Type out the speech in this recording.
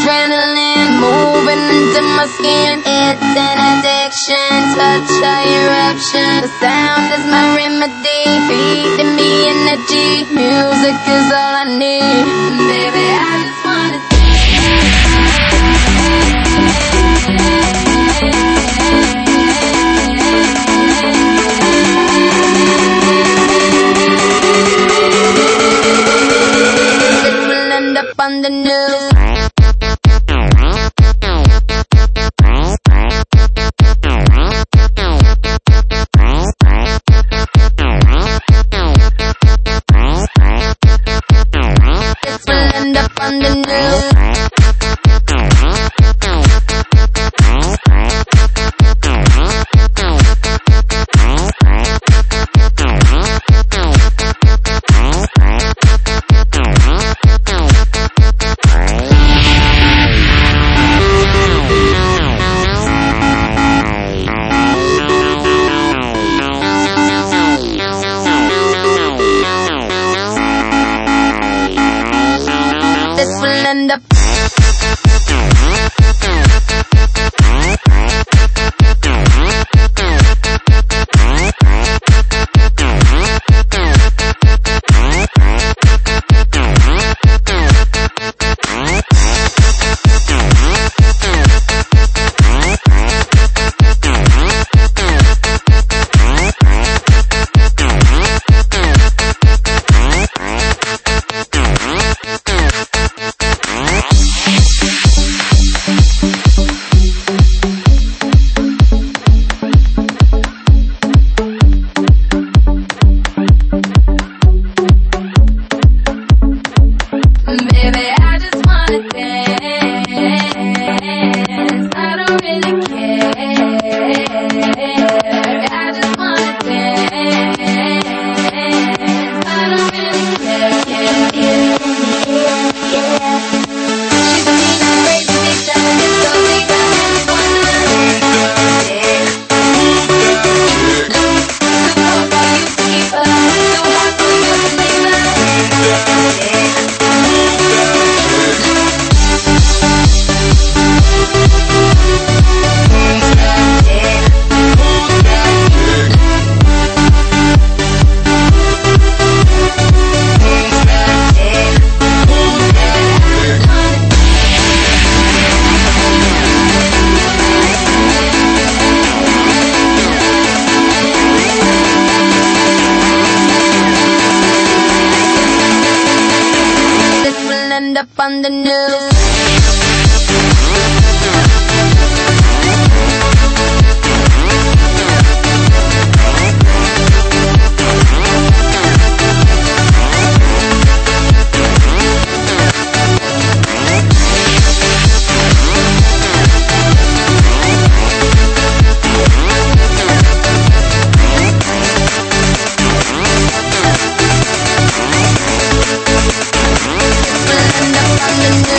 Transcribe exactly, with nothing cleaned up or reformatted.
adrenaline moving into my skin. It's an addiction, touch a eruption. The sound is my remedy, feeding me energy. Music is all I need. Baby, I just wanna up on the news. This will end up on the news. This will end up. Baby, I just wanna dance. I don't really care. I just wanna dance. I don't really care. Yeah, yeah, yeah. She's a mean, crazy bitch. I get so deep, I just wanna dance. Too cold for you to keep up, too hot for you to leave up. Yeah. End up on the news. End up on the news.